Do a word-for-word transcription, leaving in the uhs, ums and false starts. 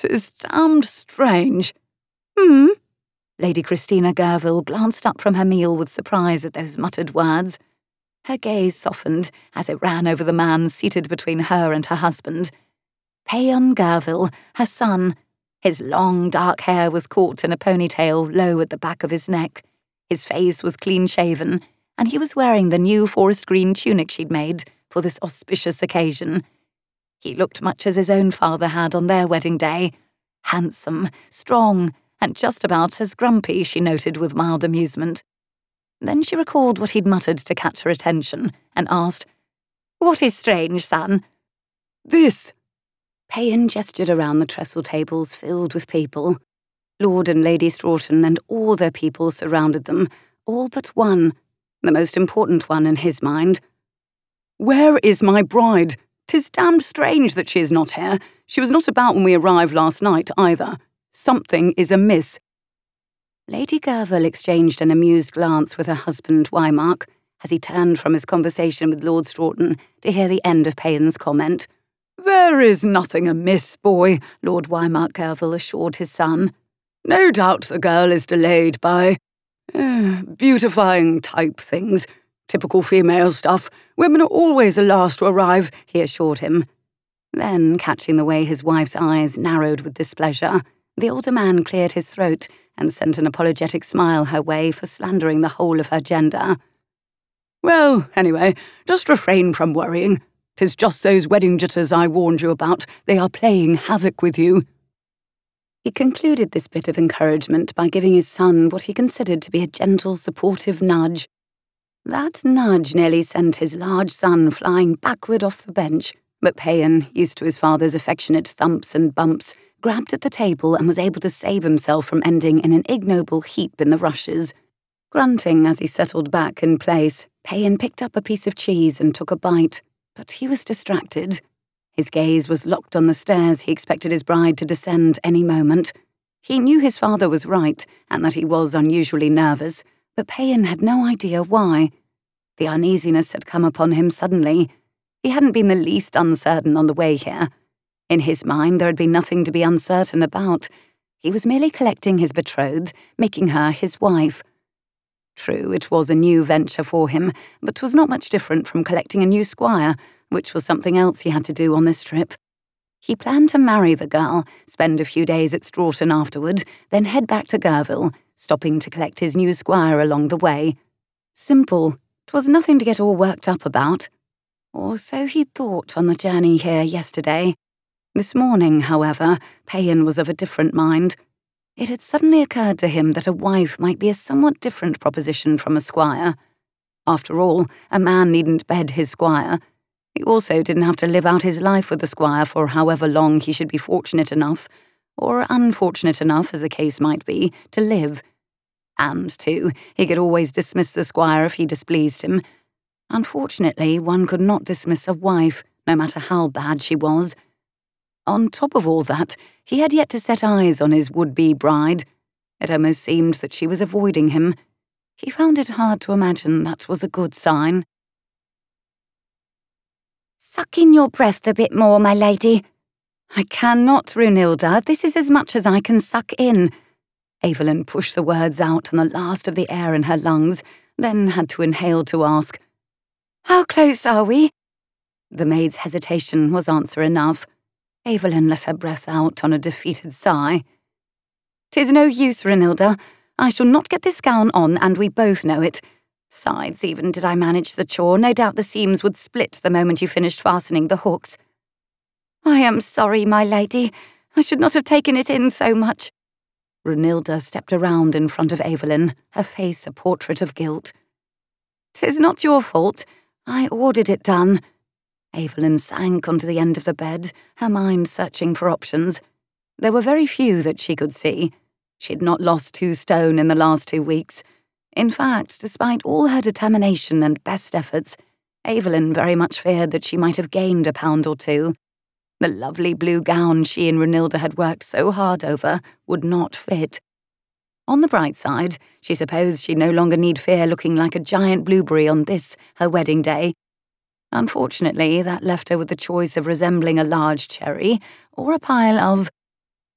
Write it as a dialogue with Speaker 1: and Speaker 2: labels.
Speaker 1: 'Tis damned strange.
Speaker 2: Hmm? Lady Christina Gerville glanced up from her meal with surprise at those muttered words. Her gaze softened as it ran over the man seated between her and her husband. Payan Gerville, her son. His long, dark hair was caught in a ponytail low at the back of his neck. His face was clean-shaven, and he was wearing the new forest green tunic she'd made for this auspicious occasion. He looked much as his own father had on their wedding day. Handsome, strong, and just about as grumpy, she noted with mild amusement. Then she recalled what he'd muttered to catch her attention, and asked, "What is strange, son?"
Speaker 1: "This."
Speaker 2: Payan gestured around the trestle tables filled with people. Lord and Lady Stroughton and all their people surrounded them, all but one, the most important one in his mind.
Speaker 1: "Where is my bride? 'Tis damned strange that she is not here. She was not about when we arrived last night, either. Something is amiss."
Speaker 2: Lady Gerville exchanged an amused glance with her husband, Wymark, as he turned from his conversation with Lord Stroughton to hear the end of Payan's comment.
Speaker 1: "There is nothing amiss, boy," Lord Wymark Gerville assured his son. "No doubt the girl is delayed by uh, beautifying type things. Typical female stuff. Women are always the last to arrive," he assured him.
Speaker 2: Then, catching the way his wife's eyes narrowed with displeasure, the older man cleared his throat and sent an apologetic smile her way for slandering the whole of her gender.
Speaker 1: "Well, anyway, just refrain from worrying. 'Tis just those wedding jitters I warned you about. They are playing havoc with you."
Speaker 2: He concluded this bit of encouragement by giving his son what he considered to be a gentle, supportive nudge. That nudge nearly sent his large son flying backward off the bench, but Payan, used to his father's affectionate thumps and bumps, grabbed at the table and was able to save himself from ending in an ignoble heap in the rushes. Grunting as he settled back in place, Payan picked up a piece of cheese and took a bite, but he was distracted. His gaze was locked on the stairs he expected his bride to descend any moment. He knew his father was right and that he was unusually nervous, but Payan had no idea why. The uneasiness had come upon him suddenly. He hadn't been the least uncertain on the way here. In his mind, there had been nothing to be uncertain about. He was merely collecting his betrothed, making her his wife. True, it was a new venture for him, but was not much different from collecting a new squire, which was something else he had to do on this trip. He planned to marry the girl, spend a few days at Stroughton afterward, then head back to Gerville, stopping to collect his new squire along the way. Simple. 'Twas nothing to get all worked up about. Or so he'd thought on the journey here yesterday. This morning, however, Payan was of a different mind. It had suddenly occurred to him that a wife might be a somewhat different proposition from a squire. After all, a man needn't bed his squire. He also didn't have to live out his life with the squire for however long he should be fortunate enough, or unfortunate enough as the case might be, to live. And, too, he could always dismiss the squire if he displeased him. Unfortunately, one could not dismiss a wife, no matter how bad she was. On top of all that, he had yet to set eyes on his would-be bride. It almost seemed that she was avoiding him. He found it hard to imagine that was a good sign.
Speaker 3: "Suck in your breast a bit more, my lady."
Speaker 2: "I cannot, Runilda. This is as much as I can suck in." Evelyn pushed the words out on the last of the air in her lungs, then had to inhale to ask,
Speaker 3: "How close are we?"
Speaker 2: The maid's hesitation was answer enough. Evelyn let her breath out on a defeated sigh. "'Tis no use, Runilda. I shall not get this gown on, and we both know it. Besides, even did I manage the chore, no doubt the seams would split the moment you finished fastening the hooks."
Speaker 3: "I am sorry, my lady. I should not have taken it in so much."
Speaker 2: Runilda stepped around in front of Evelyn, her face a portrait of guilt. "'Tis not your fault. I ordered it done." Evelyn sank onto the end of the bed, her mind searching for options. There were very few that she could see. She'd not lost two stone in the last two weeks. In fact, despite all her determination and best efforts, Evelyn very much feared that she might have gained a pound or two. The lovely blue gown she and Runilda had worked so hard over would not fit. On the bright side, she supposed she no longer need fear looking like a giant blueberry on this, her wedding day. Unfortunately, that left her with the choice of resembling a large cherry or a pile of